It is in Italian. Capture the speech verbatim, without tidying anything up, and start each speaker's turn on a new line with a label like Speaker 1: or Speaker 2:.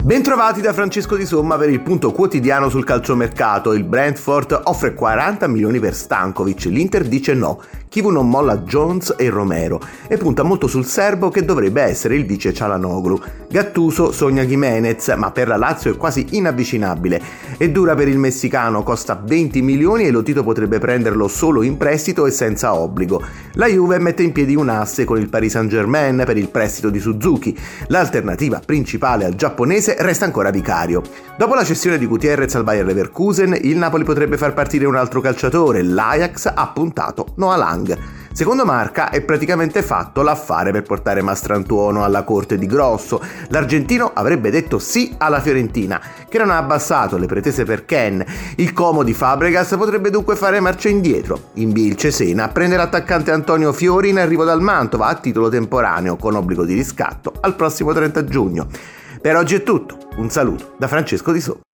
Speaker 1: Bentrovati da Francesco Di Somma per il punto quotidiano sul calciomercato. Il Brentford offre quaranta milioni per Stankovic, l'Inter dice no, Chivu non molla Jones e Romero e punta molto sul serbo che dovrebbe essere il vice Çalhanoğlu. Gattuso sogna Giménez, ma per la Lazio è quasi inavvicinabile. È dura per il messicano, costa venti milioni e lo Tito potrebbe prenderlo solo in prestito e senza obbligo. La Juve mette in piedi un asse con il Paris Saint-Germain per il prestito di Suzuki. L'alternativa principale al giapponese resta ancora Vicario. Dopo la cessione di Gutiérrez al Bayer Leverkusen, il Napoli potrebbe far partire un altro calciatore. L'Ajax ha puntato Noah Lang. Secondo Marca è praticamente fatto l'affare per portare Mastrantuono alla corte di Grosso. L'argentino avrebbe detto sì alla Fiorentina, che non ha abbassato le pretese per Ken. Il Como di Fabregas potrebbe dunque fare marcia indietro. In B il Cesena prende l'attaccante Antonio Fiori in arrivo dal Mantova a titolo temporaneo con obbligo di riscatto al prossimo trenta giugno. Per oggi è tutto, un saluto da Francesco Di Somma.